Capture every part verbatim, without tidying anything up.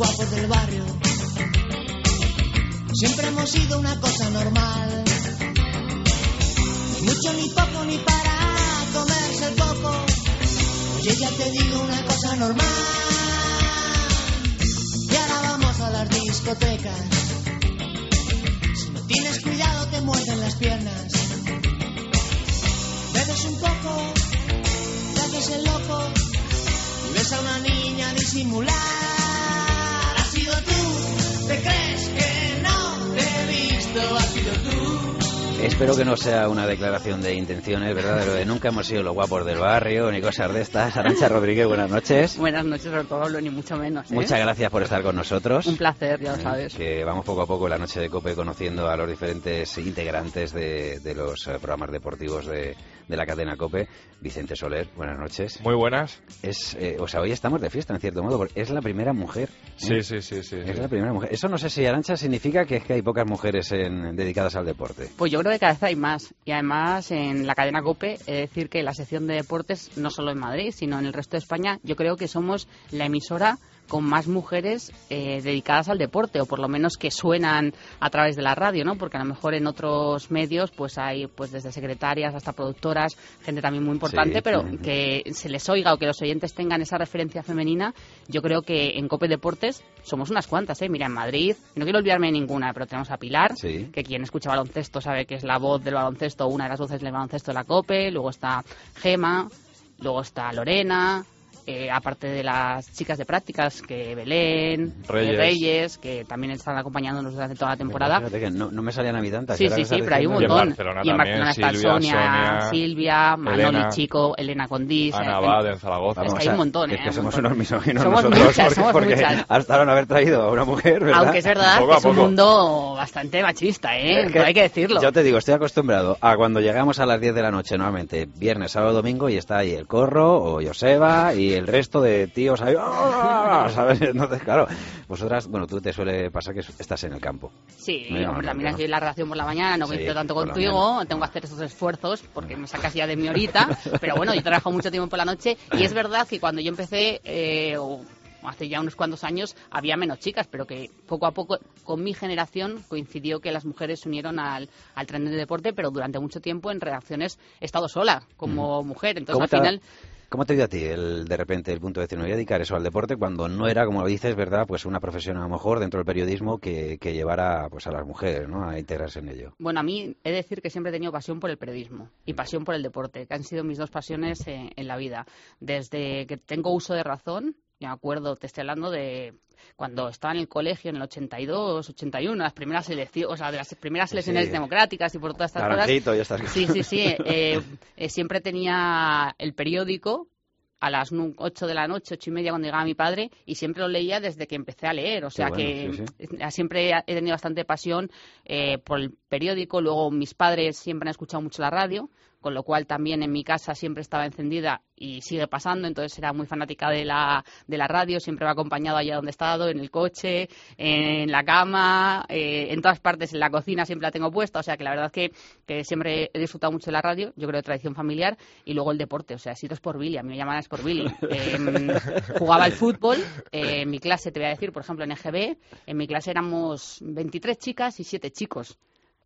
guapos del barrio. Siempre hemos sido una cosa normal. Ni mucho ni poco ni para comerse el coco. Oye, ya te digo una cosa normal. Y ahora vamos a las discotecas. Si no tienes cuidado te muerden las piernas. Bebes un poco, te haces el loco y ves a una niña disimular. Has sido tú, te crees que no te he visto. Has sido tú. Espero que no sea una declaración de intenciones, ¿verdad? De lo de nunca hemos sido los guapos del barrio, ni cosas de estas. Arantxa Rodríguez, buenas noches. Buenas noches, sobre todo, ni mucho menos, ¿eh? Muchas gracias por estar con nosotros. Un placer, ya lo sabes. Que vamos poco a poco en la noche de COPE conociendo a los diferentes integrantes de, de los programas deportivos de, de la cadena COPE. Vicente Soler, buenas noches. Muy buenas. Es, eh, o sea, hoy estamos de fiesta, en cierto modo, porque es la primera mujer. ¿eh? Sí, sí, sí, sí. Es sí. la primera mujer. Eso no sé si, Arantxa, significa que es que hay pocas mujeres en, dedicadas al deporte. Pues yo creo que cada vez hay más. Y además, en la cadena COPE, he de decir que la sección de deportes, no solo en Madrid, sino en el resto de España, yo creo que somos la emisora con más mujeres eh, dedicadas al deporte, o por lo menos que suenan a través de la radio, ¿no? Porque a lo mejor en otros medios pues hay pues desde secretarias hasta productoras, gente también muy importante, sí, pero uh-huh. que se les oiga o que los oyentes tengan esa referencia femenina. Yo creo que en COPE Deportes somos unas cuantas, ¿eh? Mira, en Madrid, no quiero olvidarme de ninguna, pero tenemos a Pilar, sí. que quien escucha baloncesto sabe que es la voz del baloncesto, una de las voces del baloncesto de la COPE. Luego está Gema, luego está Lorena. Eh, aparte de las chicas de prácticas, que Belén, Reyes, eh, Reyes que también están acompañándonos durante toda la temporada. Fíjate que no, no me salían a mí tantas. Sí, sí, sí, pero hay un montón. Y en Barcelona, y en Barcelona también, está Silvia, Sonia, Sonia, Silvia, Manoli Elena, Chico, Elena Condís. Ana eh, Abad, en Zaragoza. Es Vamos, que hay un montón, es ¿eh? que somos unos misóginos somos nosotros, muchas, porque, somos porque muchas. hasta ahora no haber traído a una mujer, ¿verdad? Aunque es verdad poco que a es un poco. mundo bastante machista, ¿eh? Es que, Pero hay que decirlo. Yo te digo, estoy acostumbrado a cuando llegamos a las diez de la noche, normalmente, viernes, sábado, domingo, y está ahí el Corro o Joseba y el resto de tíos ahí, ¡oh! ¿sabes? Entonces, claro, vosotras, bueno, tú te suele pasar que estás en el campo. Sí, no, hombre, no, también no. aquí en la redacción por la mañana, no coincido Sí, tanto por la contigo, mañana. tengo que hacer esos esfuerzos porque me sacas ya de mi horita, pero bueno, yo trabajo mucho tiempo por la noche y es verdad que cuando yo empecé, eh, o hace ya unos cuantos años, había menos chicas, pero que poco a poco con mi generación coincidió que las mujeres se unieron al, al tren del deporte, pero durante mucho tiempo en redacciones he estado sola como mm. mujer, entonces al te... final... ¿Cómo te dio a ti el, de repente el punto de decir, no voy a dedicar eso al deporte cuando no era, como lo dices, verdad, pues una profesión a lo mejor dentro del periodismo que, que llevara pues a las mujeres, ¿no?, a integrarse en ello? Bueno, a mí he de decir que siempre he tenido pasión por el periodismo y pasión por el deporte, que han sido mis dos pasiones en, en la vida. Desde que tengo uso de razón, me acuerdo, te estoy hablando de cuando estaba en el colegio en el ochenta y dos, ochenta y uno, las primeras elecciones, o sea, de las primeras elecciones sí. democráticas y por todas estas Naranjito, cosas. Ya estás... Sí, sí, sí. Eh, eh, siempre tenía el periódico a las ocho de la noche, ocho y media cuando llegaba mi padre, y siempre lo leía desde que empecé a leer, o sea bueno, que sí, sí. siempre he tenido bastante pasión eh, por el periódico. Luego mis padres siempre han escuchado mucho la radio, con lo cual también en mi casa siempre estaba encendida y sigue pasando, entonces era muy fanática de la, de la radio, siempre me ha acompañado allá donde he estado, en el coche, en la cama, eh, en todas partes, en la cocina siempre la tengo puesta, o sea que la verdad es que, que siempre he disfrutado mucho de la radio, yo creo de tradición familiar, y luego el deporte, o sea, he sido Sport Billy, a mí me llamaban Sport Billy. Eh, jugaba al fútbol, eh, en mi clase, te voy a decir, por ejemplo en E G B, en mi clase éramos veintitrés chicas y siete chicos.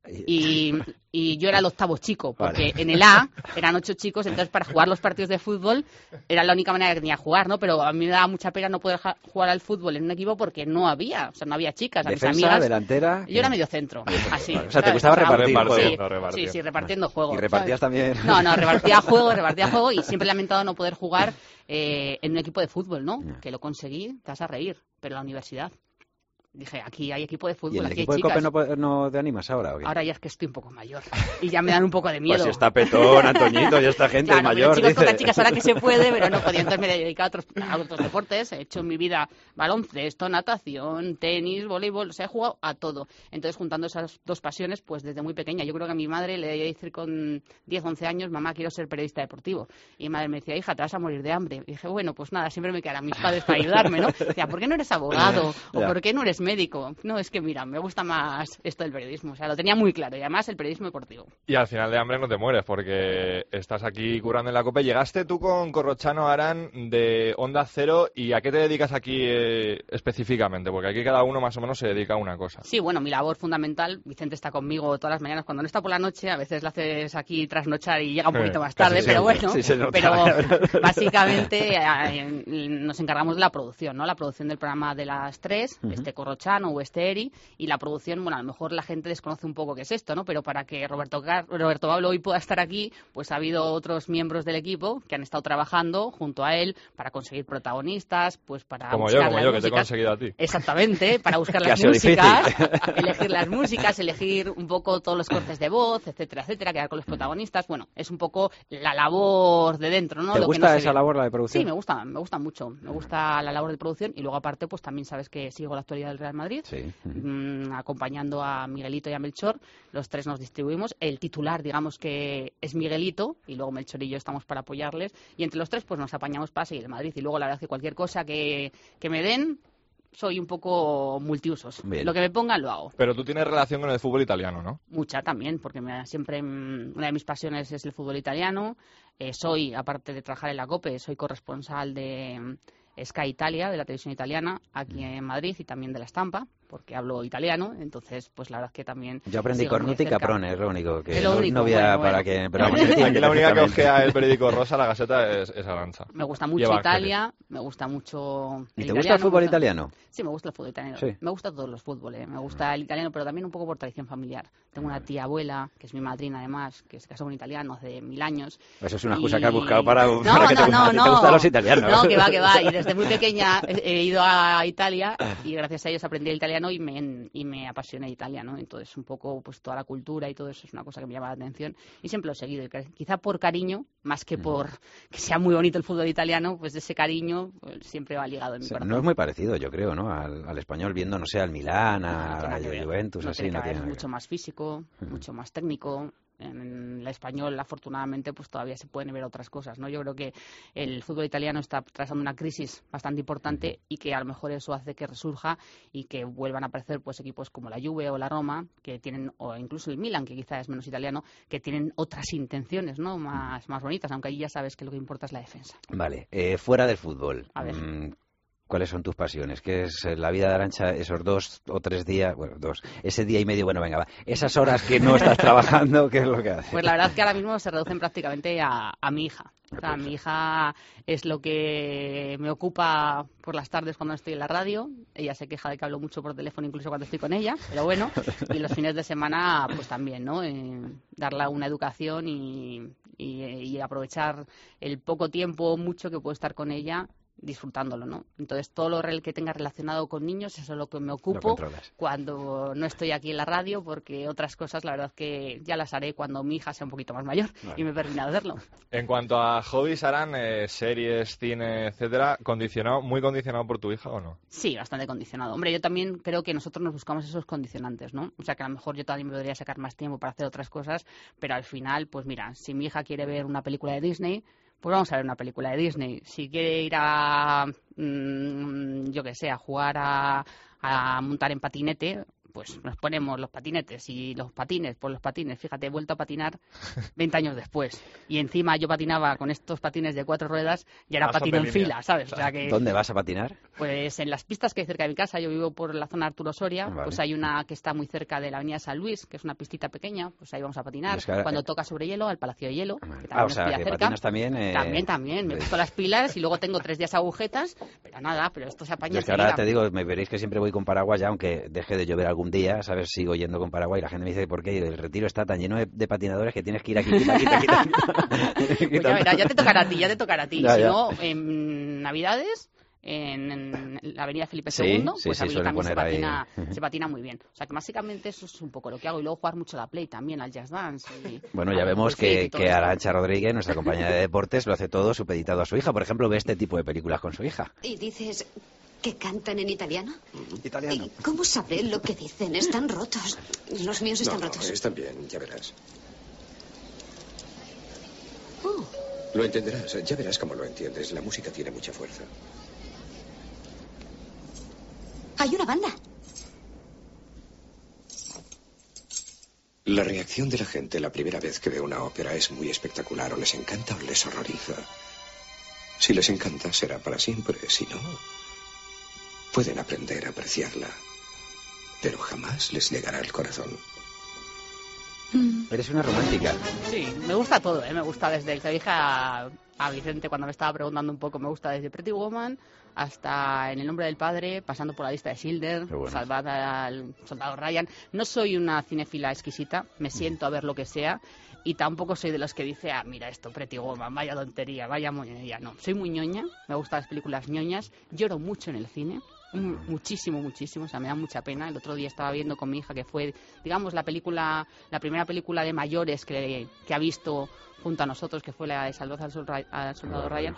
Y, y yo era el octavo chico, porque vale. en el A eran ocho chicos, entonces para jugar los partidos de fútbol era la única manera que tenía de jugar, ¿no? Pero a mí me daba mucha pena no poder jugar al fútbol en un equipo porque no había, o sea, no había chicas. A Defensa, mis amigas, delantera... Yo era medio centro, así. O sea, ¿te gustaba repartir juego? Sí, repartiendo. sí, sí, repartiendo juego. ¿Y repartías ¿sabes? también? No, no, repartía juego, repartía juego y siempre he lamentado no poder jugar eh, en un equipo de fútbol, ¿no? No. Que lo conseguí, te vas a reír, pero en la universidad. Dije, aquí hay equipo de fútbol, ¿Y en el aquí equipo hay de chicas. COPE no, no te animas ahora o qué? Ahora ya es que estoy un poco mayor y ya me dan un poco de miedo. Pues si está Petón, Antoñito y esta gente claro, mayor, chicos dice... con las chicas ahora que se puede, pero no podía. Entonces me he dedicado a otros, a otros deportes. He hecho en mi vida baloncesto, natación, tenis, voleibol, o sea, he jugado a todo. Entonces, juntando esas dos pasiones, pues desde muy pequeña. Yo creo que a mi madre le debía decir con diez, once años, mamá, quiero ser periodista deportivo. Y mi madre me decía, hija, te vas a morir de hambre. Y dije, bueno, pues nada, siempre me quedarán mis padres para ayudarme, ¿no? Decía, ¿por qué no eres abogado? ¿O por qué no eres médico. No, es que mira, me gusta más esto del periodismo. O sea, lo tenía muy claro. Y además el periodismo deportivo. Y al final de hambre no te mueres, porque estás aquí currando en la COPE. Llegaste tú con Corrochano Arán de Onda Cero. ¿Y a qué te dedicas aquí eh, específicamente? Porque aquí cada uno más o menos se dedica a una cosa. Sí, bueno, mi labor fundamental, Vicente está conmigo todas las mañanas. Cuando no está por la noche, a veces le haces aquí trasnochar y llega un poquito más tarde, pero bueno. Sí, pero básicamente eh, nos encargamos de la producción, ¿no? La producción del programa de las tres, uh-huh. este Corrochano o este Eri, y la producción, bueno, a lo mejor la gente desconoce un poco qué es esto, ¿no? Pero para que Roberto, Car Roberto Pablo hoy pueda estar aquí, pues ha habido otros miembros del equipo que han estado trabajando junto a él para conseguir protagonistas, pues para como buscar yo, como las yo, músicas. Que te he conseguido a ti. Exactamente, para buscar las músicas, elegir las músicas, elegir un poco todos los cortes de voz, etcétera, etcétera, quedar con los protagonistas. Bueno, es un poco la labor de dentro, ¿no? ¿Te Lo gusta que no esa labor, la de producción? Sí, me gusta, me gusta mucho. Me gusta la labor de producción y luego aparte, pues también sabes que sigo la actualidad del Real Madrid, sí. mmm, acompañando a Miguelito y a Melchor. Los tres nos distribuimos. El titular, digamos que es Miguelito y luego Melchor y yo estamos para apoyarles. Y entre los tres, pues nos apañamos para seguir el Madrid. Y luego la verdad es que cualquier cosa que, que me den, soy un poco multiusos. Bien. Lo que me pongan lo hago. Pero tú tienes relación con el fútbol italiano, ¿no? Mucha también, porque me, siempre una de mis pasiones es el fútbol italiano. Eh, soy, aparte de trabajar en la COPE, soy corresponsal de Sky Italia, de la televisión italiana, aquí en Madrid, y también de La Estampa, porque hablo italiano, entonces pues la verdad es que también... Yo aprendí cornuti y caprone, es lo único, que es lo único, no, no había bueno, para bueno. que... Pero aquí la única que ojea el periódico rosa, la Gaceta, es, es Arantxa. Me gusta mucho Lleva Italia, ángeles. me gusta mucho... ¿Y te italiano, gusta el fútbol gusta... italiano? Sí, me gusta el fútbol italiano. Sí. Me gusta todos los fútboles, me gusta el italiano, pero también un poco por tradición familiar. Tengo una tía abuela, que es mi madrina además, que se casó con un italiano hace mil años. Eso es una excusa y... que has buscado para, no, para no, que te, no, a ti no. te gustan los italianos. No, que va, que va. Y desde muy pequeña he ido a Italia y gracias a ellos aprendí el italiano y me, y me apasioné Italia, ¿no? Entonces un poco pues toda la cultura y todo eso es una cosa que me llama la atención y siempre lo he seguido. Y quizá por cariño, más que por que sea muy bonito el fútbol italiano, pues ese cariño pues, siempre va ligado en mi sí, corazón. No es muy parecido, yo creo, ¿no? Al, al español, viendo, no sé, al Milán, a no, la no Juventus, no así, tiene no que ver, tiene es mucho más físico, uh-huh. mucho más técnico. En el español, afortunadamente, pues todavía se pueden ver otras cosas, ¿no? Yo creo que el fútbol italiano está atravesando una crisis bastante importante y que a lo mejor eso hace que resurja y que vuelvan a aparecer pues equipos como la Juve o la Roma, que tienen, o incluso el Milan, que quizás es menos italiano, que tienen otras intenciones, ¿no? Más, más bonitas, aunque ahí ya sabes que lo que importa es la defensa. Vale, eh, fuera del fútbol. A ver. Mmm, ¿Cuáles son tus pasiones? ¿Qué es la vida de Arantxa esos dos o tres días? Bueno, dos. Ese día y medio, bueno, venga, va. Esas horas que no estás trabajando, ¿qué es lo que haces? Pues la verdad es que ahora mismo se reducen prácticamente a, a mi hija. O sea, mi hija es lo que me ocupa por las tardes cuando estoy en la radio. Ella se queja de que hablo mucho por teléfono incluso cuando estoy con ella, pero bueno. Y los fines de semana, pues también, ¿no? Eh, darle una educación y, y, y aprovechar el poco tiempo o mucho que puedo estar con ella disfrutándolo, ¿no? Entonces, todo lo que tenga relacionado con niños, eso es lo que me ocupo cuando no estoy aquí en la radio, porque otras cosas, la verdad, que ya las haré cuando mi hija sea un poquito más mayor vale. y me permita hacerlo. En cuanto a hobbies, Aran, eh, series, cine, etcétera, ¿condicionado, muy condicionado por tu hija o no? Sí, bastante condicionado. Hombre, yo también creo que nosotros nos buscamos esos condicionantes, ¿no? O sea, que a lo mejor yo también me podría sacar más tiempo para hacer otras cosas, pero al final, pues mira, si mi hija quiere ver una película de Disney, pues vamos a ver una película de Disney. Si quiere ir a, mmm, yo que sé, a jugar a, a montar en patinete, pues nos ponemos los patinetes y los patines, pues los patines. Fíjate, he vuelto a patinar veinte años después. Y encima yo patinaba con estos patines de cuatro ruedas y ahora patino en fila, ¿sabes? O sea que, ¿dónde vas a patinar? Pues en las pistas que hay cerca de mi casa. Yo vivo por la zona de Arturo Soria. Vale. Pues hay una que está muy cerca de la avenida San Luis, que es una pistita pequeña. Pues ahí vamos a patinar. Es que ahora, Cuando eh... toca sobre hielo, al Palacio de Hielo, que también ah, o sea, que cerca. patinas también... Eh... También, también. Me he puesto las pilas y luego tengo tres días agujetas. Pero nada, pero esto se apaña. Es que ahora te digo, me veréis que siempre voy con paraguas ya, aunque deje de llover algún día, ¿sabes? Sigo yendo con paraguas y la gente me dice, ¿por qué? El Retiro está tan lleno de, de patinadores que tienes que ir aquí, quita, quita, quita. Pues ya verás, ya te tocará a ti, ya te tocará a ti. Ya, si ya. no, en Navidades... En, en la avenida Felipe sí, segundo, sí, pues sí, a mí también se patina, ahí. se patina muy bien. O sea que básicamente eso es un poco lo que hago. Y luego jugar mucho a la Play también, al Jazz Dance. Y, bueno, ya vemos que, que Arantxa Rodríguez, nuestra compañera de deportes, lo hace todo supeditado a su hija. Por ejemplo, ve este tipo de películas con su hija. ¿Y dices que cantan en italiano? Italiano. ¿Y cómo sabré lo que dicen? Están rotos. Los míos están no, rotos. Están bien, ya verás. Oh. Lo entenderás, ya verás cómo lo entiendes. La música tiene mucha fuerza. Hay una banda. La reacción de la gente la primera vez que ve una ópera es muy espectacular. O les encanta o les horroriza. Si les encanta, será para siempre. Si no, pueden aprender a apreciarla. Pero jamás les llegará al corazón. Eres una romántica. Sí, me gusta todo, ¿eh? Me gusta desde el que dije a, a Vicente cuando me estaba preguntando un poco, me gusta desde Pretty Woman hasta En el nombre del padre, pasando por La lista de Schindler, bueno. Salvar al soldado Ryan. No soy una cinéfila exquisita, me siento a ver lo que sea y tampoco soy de los que dice, ah, mira esto, Pretty Woman, vaya tontería, vaya moñería. No, soy muy ñoña, me gustan las películas ñoñas, lloro mucho en el cine. Muchísimo, muchísimo, o sea, me da mucha pena. El otro día estaba viendo con mi hija que fue, digamos, la película, la primera película de mayores que, que ha visto junto a nosotros, que fue la de Salvar al, Sol, al soldado Ryan.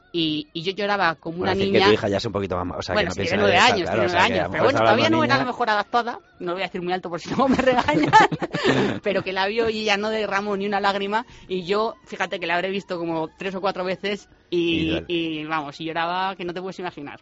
Y, y yo lloraba como una bueno, niña. Que tu hija ya es un poquito más. O sea, bueno, que no tiene nueve años, claro, tiene nueve o sea, años. Pero bueno, todavía no era la mejor adaptada. No lo voy a decir muy alto por si luego me regañan. Pero que la vio y ya no derramó ni una lágrima. Y yo, fíjate que la habré visto como tres o cuatro veces. Y, y, y vamos, y lloraba que no te puedes imaginar.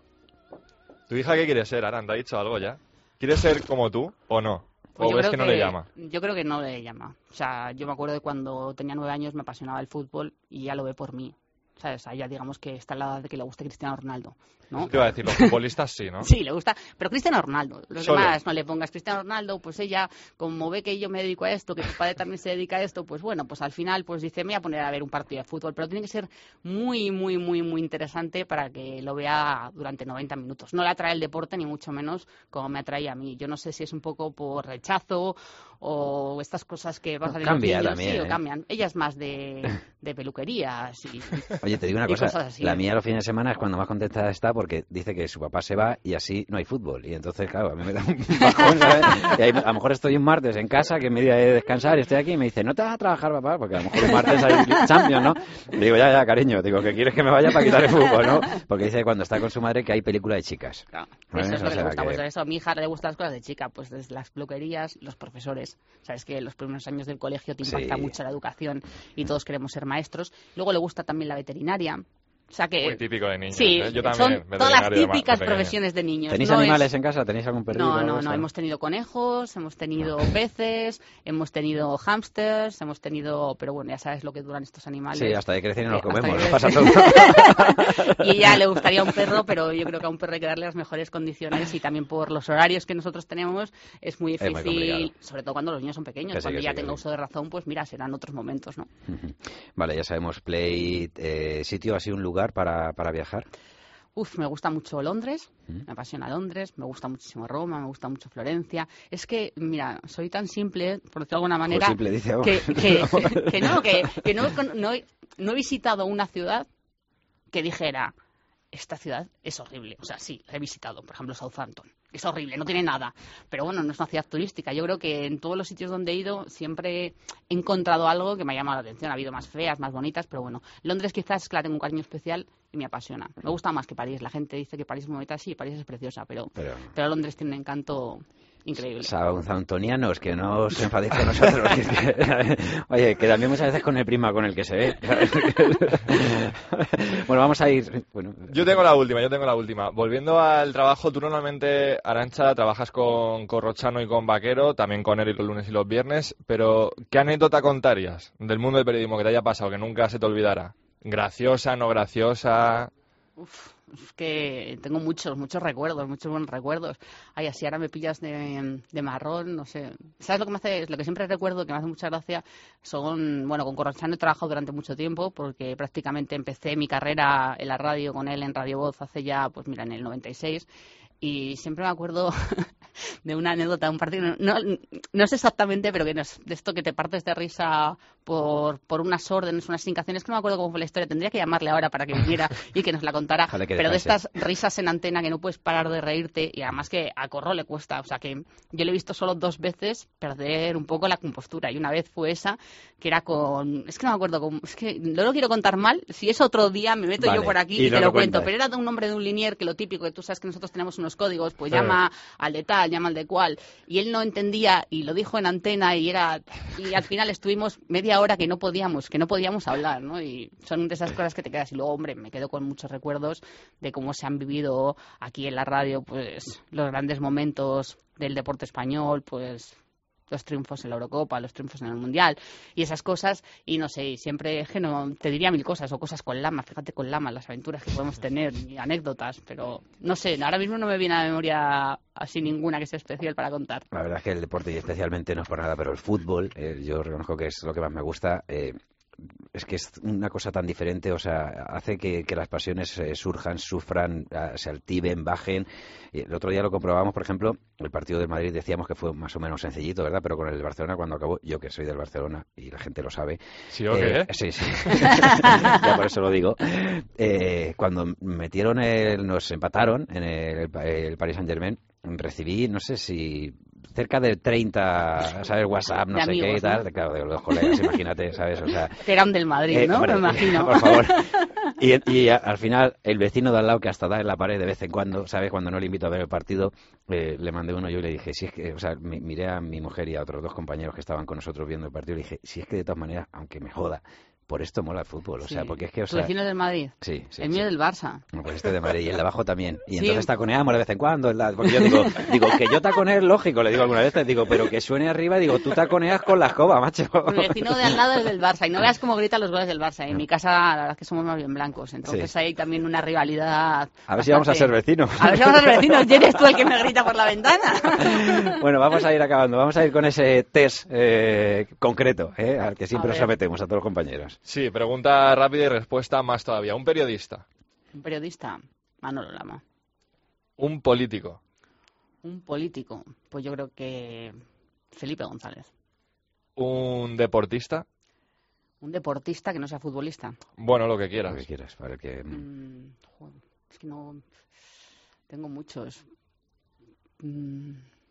¿Tu hija qué quiere ser, Aran? ¿Te ha dicho algo ya? ¿Quiere ser como tú o no? ¿O ves que no le llama? Yo creo que no le llama. O sea, yo me acuerdo de cuando tenía nueve años me apasionaba el fútbol y ya lo ve por mí. ¿Sabes? O sea, ya digamos que está en la edad de que le guste Cristiano Ronaldo, ¿no? Te iba a decir, los futbolistas sí, ¿no? Sí, le gusta, pero Cristiano Ronaldo. Los Solo. demás no le pongas Cristiano Ronaldo, pues ella, como ve que yo me dedico a esto, que su padre también se dedica a esto, pues bueno, pues al final pues dice, me voy a poner a ver un partido de fútbol, pero tiene que ser muy, muy, muy, muy interesante para que lo vea durante noventa minutos. No le atrae el deporte, ni mucho menos como me atrae a mí. Yo no sé si es un poco por rechazo o estas cosas que pasan en los niños, también, sí, ¿eh? o cambian. Ella es más de, de peluquerías y... Oye, te digo una cosa, la mía los fines de semana es cuando más contenta está porque dice que su papá se va y así no hay fútbol. Y entonces, claro, a mí me da un bajón, ¿sabes? Y ahí, a lo mejor estoy un martes en casa, que es mi día de descansar, y estoy aquí y me dice, ¿no te vas a trabajar, papá? Porque a lo mejor un martes hay Champions, ¿no? Y digo, ya, ya, cariño, digo, que quieres que me vaya para quitar el fútbol, ¿no? Porque dice cuando está con su madre que hay película de chicas. Claro, ¿Vale? eso es lo O que sea, le gusta. que... Pues eso, a mi hija le gustan las cosas de chica, pues desde las peluquerías, los profesores. Sabes que los primeros años del colegio te impacta Sí. mucho la educación y todos queremos ser maestros. Luego le gusta también la veterinaria. O sea que, muy típico de niños. Sí, ¿eh? Yo también, son todas las veterinario de típicas pequeño. profesiones de niños. ¿Tenéis no animales es... en casa? ¿Tenéis algún perrito? No, no, no. Hemos tenido conejos, hemos tenido peces, hemos tenido hámsters, hemos tenido... Pero bueno, ya sabes lo que duran estos animales. Sí, hasta de crecer y nos Eh, comemos. hasta Nos que pasa todo. Y a ella le gustaría un perro, pero yo creo que a un perro hay que darle las mejores condiciones y también por los horarios que nosotros tenemos es muy Es muy difícil, complicado. sobre todo cuando los niños son pequeños. Que sí, cuando que ya sí, que tenga sí. uso de razón, pues mira, serán otros momentos, ¿no? Vale, ya sabemos, Play, eh, sitio así, un lugar para, para viajar. Uf, me gusta mucho Londres, ¿Mm? me apasiona Londres, me gusta muchísimo Roma, me gusta mucho Florencia. Es que, mira, soy tan simple, por decirlo de alguna manera, simple, dice, oh. que, que, que no, que, que no, no, he- no he visitado una ciudad que dijera, esta ciudad es horrible. O sea, sí, la he visitado, por ejemplo, Southampton. Es horrible, no tiene nada. Pero bueno, no es una ciudad turística. Yo creo que en todos los sitios donde he ido siempre he encontrado algo que me ha llamado la atención. Ha habido más feas, más bonitas, pero bueno. Londres quizás es que la tengo un cariño especial y me apasiona. Me gusta más que París. La gente dice que París es muy bonita, sí, París es preciosa, pero, Pero- pero Londres tiene un encanto increíble. Southamptonianos, que no os enfadéis con nosotros. que es que- oye, que también muchas veces con el prima con el que se ve. Bueno, vamos a ir... Bueno, Yo tengo la última, yo tengo la última. Volviendo al trabajo, tú normalmente, Arantxa, trabajas con Corrochano y con Vaquero, también con él los lunes y los viernes, pero ¿qué anécdota contarías del mundo del periodismo que te haya pasado, que nunca se te olvidará? ¿Graciosa, no graciosa? Uf, es que tengo muchos, muchos recuerdos, muchos buenos recuerdos. Ay, así ahora me pillas de, de marrón, no sé. ¿Sabes lo que me hace? Lo que siempre recuerdo, que me hace mucha gracia, son... Bueno, con Corrochano he trabajado durante mucho tiempo, porque prácticamente empecé mi carrera en la radio con él en Radio Voz hace ya, pues mira, en el noventa y seis. Y siempre me acuerdo de una anécdota, un partido, no, no sé exactamente, pero que no es de esto que te partes de risa por, por unas órdenes, unas indicaciones, que no me acuerdo cómo fue la historia, tendría que llamarle ahora para que viniera y que nos la contara, Ojalá que pero de descanse. estas risas en antena que no puedes parar de reírte y además que a Corro le cuesta, o sea que yo le he visto solo dos veces perder un poco la compostura y una vez fue esa, que era con, es que no me acuerdo, cómo, es que no lo quiero contar mal, si es otro día me meto Vale, yo por aquí y y, nos te lo lo cuento, cuentas. pero era de un nombre de un linier que lo típico, que tú sabes que nosotros tenemos unos códigos, pues Sí. llama al de tal, llama al de cual, y él no entendía y lo dijo en antena y era y al final estuvimos media hora que no podíamos, que no podíamos hablar, ¿no? Y son de esas cosas que te quedas y luego, hombre, me quedo con muchos recuerdos de cómo se han vivido aquí en la radio, pues los grandes momentos del deporte español, pues los triunfos en la Eurocopa, los triunfos en el Mundial y esas cosas, y no sé, siempre es que no, te diría mil cosas, o cosas con Lama, fíjate con Lama, las aventuras que podemos tener y anécdotas, pero no sé, ahora mismo no me viene a la memoria así ninguna que sea especial para contar. La verdad es que el deporte, y especialmente no es por nada, pero el fútbol, eh, yo reconozco que es lo que más me gusta. eh, Es que es una cosa tan diferente, o sea, hace que, que las pasiones eh, surjan, sufran, eh, se altiven, bajen. Y el otro día lo comprobamos, por ejemplo, el partido del Madrid decíamos que fue más o menos sencillito, ¿verdad? Pero con el Barcelona, cuando acabó, yo que soy del Barcelona y la gente lo sabe. ¿Sí o qué? Eh, sí, sí. Ya por eso lo digo. Eh, cuando metieron, el, nos empataron en el, el Paris Saint-Germain, recibí, no sé si cerca de treinta, ¿sabes? WhatsApp, no de sé amigos, qué y tal. ¿no? Claro, de los colegas, imagínate, ¿sabes? O sea, que eran del Madrid, eh, ¿no? hombre, Me imagino. Por favor. Y, y a, al final, el vecino de al lado, que hasta da en la pared de vez en cuando, ¿sabes? Cuando no le invito a ver el partido, eh, le mandé uno yo y le dije, si es que, o sea, mi, miré a mi mujer y a otros dos compañeros que estaban con nosotros viendo el partido y le dije, si es que de todas maneras, aunque me joda, por esto mola el fútbol, o Sí. sea, porque es que, o ¿Tu sea... vecino es del Madrid? Sí, sí. El sí. mío es del Barça. No, pues este de Madrid y el de abajo también. Y Sí. entonces taconeamos de vez en cuando. en la- Porque yo digo, digo, que yo taconee es lógico, le digo alguna vez, digo, pero que suene arriba, digo, tú taconeas con la escoba, macho. El vecino de al lado es del Barça y no veas cómo gritan los goles del Barça. En mi casa, la verdad es que somos más bien blancos, entonces Sí. hay también una rivalidad. A ver si vamos a ser bastante- vecinos. A ver si vamos a ser vecinos. ¿Y eres tú el que me grita por la ventana? Bueno, vamos a ir acabando. Vamos a ir con ese test eh, concreto, eh, al que siempre A nos ver. sometemos a todos los compañeros. Sí, pregunta rápida y respuesta más todavía. Un periodista, Un periodista, Manolo Lama. un político, Un político, pues yo creo que Felipe González. un deportista, Un deportista que no sea futbolista. bueno, lo que Lo quieras. que quieras, para que... Mm, joder, es que no... Tengo muchos. Mm,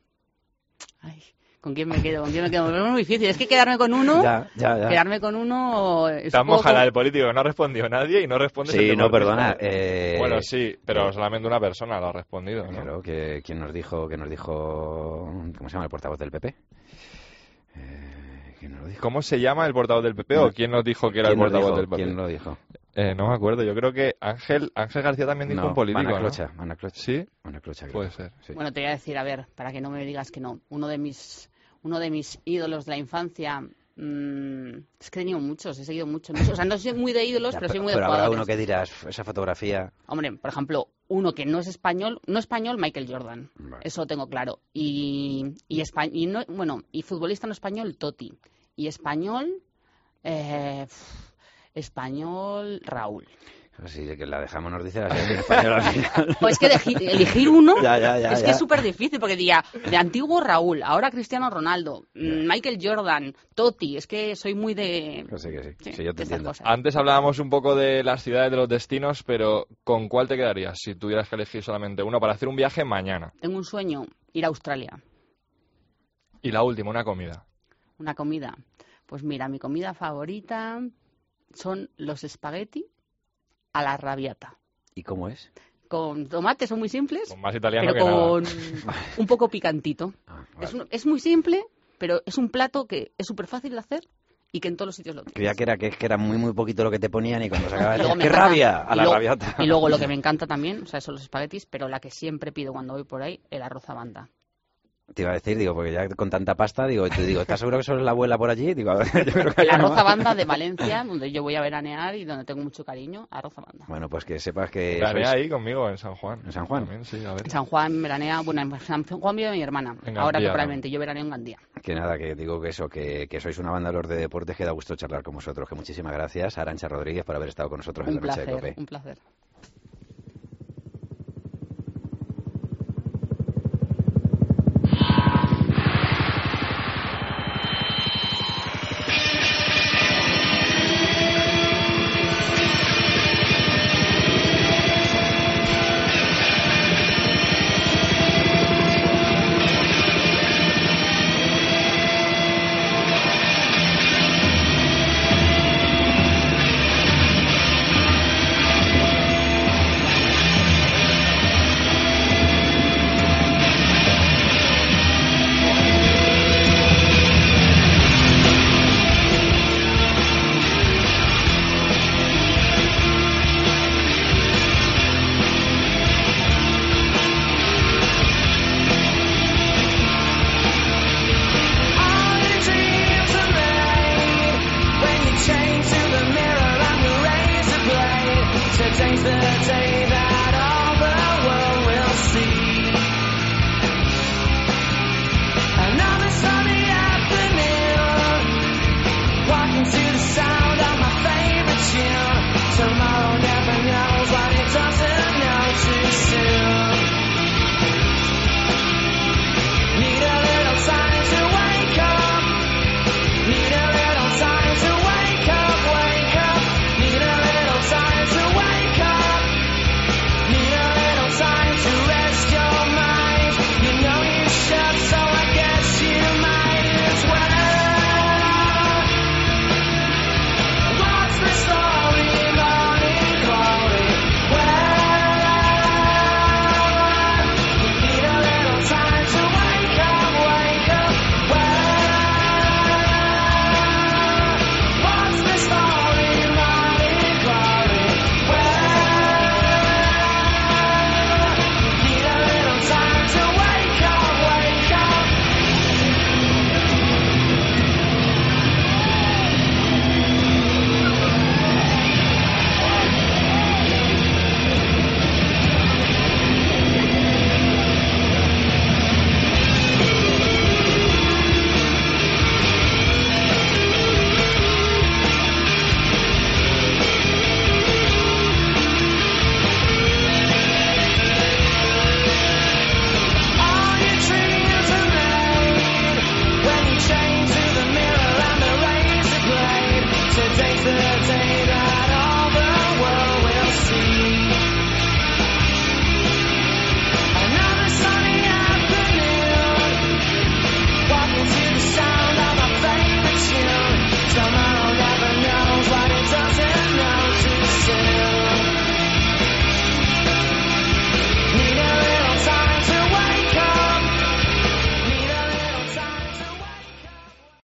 ay, ¿con quién me quedo? ¿Con quién me quedo? Es muy difícil. Es que quedarme con uno... Ya, ya, ya. Quedarme con uno... es Te un poco moja la como- del político, que no ha respondido nadie y no respondes el Sí, no, deportista. perdona. eh, Bueno, sí, pero eh, solamente una persona lo ha respondido, ¿no? Claro, que quien nos dijo, que nos dijo, ¿cómo se llama el portavoz del P P? Eh, ¿Quién nos lo dijo? ¿Cómo se llama el portavoz del P P o quién nos dijo que era el ¿Quién nos portavoz dijo? del P P? ¿Quién lo dijo? Eh, no me acuerdo, yo creo que Ángel Ángel García también dijo No, un político, Ana ¿no? Clocha, Ana Clocha. ¿Sí? Ana Clocha, creo Puede que fue, ser. sí. Bueno, te voy a decir, a ver, para que no me digas que no. Uno de mis, uno de mis ídolos de la infancia... mm, es que he tenido muchos, he seguido muchos. muchos. O sea, no soy muy de ídolos, Ya, pero soy muy de pero habrá jugadores. uno que dirás, esa fotografía... Hombre, por ejemplo, uno que no es español, no español, Michael Jordan. Vale. Eso lo tengo claro. Y, y, espa- y no, bueno, y futbolista no español, Totti. Y español, eh, español, Raúl. Así de que la dejamos, nos dice la selección española al final. Pues que deji- elegir uno Ya, ya, ya, es ya. que es súper difícil, porque diría, de antiguo Raúl, ahora Cristiano Ronaldo, mm, Michael Jordan, Totti, es que soy muy de... Que sí, que sí. Sí, Sí, yo te de esas entiendo. cosas. Antes hablábamos un poco de las ciudades, de los destinos, pero ¿con cuál te quedarías si tuvieras que elegir solamente uno para hacer un viaje mañana? Tengo un sueño, ir a Australia. Y la última, una comida. Una comida. Pues mira, mi comida favorita son los espagueti a la rabiata. ¿Y cómo es? Con tomates, son muy simples, Con más italiano pero que nada. con un poco picantito. Ah, vale. Es, un- es muy simple, pero es un plato que es súper fácil de hacer y que en todos los sitios lo tienes. Creía que era, que, que era muy, muy poquito lo que te ponían y cuando se acababa Y luego decías, me ¡qué encanta- rabia! A y la luego- rabiata. Y luego lo que me encanta también, o sea, son los espaguetis, pero la que siempre pido cuando voy por ahí, el arroz a banda. Te iba a decir, digo, porque ya con tanta pasta, digo, te digo, ¿estás seguro que sos la abuela por allí? Digo, a ver, yo creo que El hay arroz una a más. banda de Valencia, donde yo voy a veranear y donde tengo mucho cariño, arroz a banda. Bueno, pues que sepas que Planea sois- ahí conmigo en San Juan. ¿En San Juan? También, sí, a ver. En San Juan veranea, bueno, en San Juan vive mi hermana, En ahora Gandía, temporalmente, yo veraneo en Gandía. Que nada, que digo que eso, que, que sois una banda de los de deportes que da gusto charlar con vosotros. Que muchísimas gracias a Arantxa Rodríguez por haber estado con nosotros en Un la noche de placer, COPE. un placer.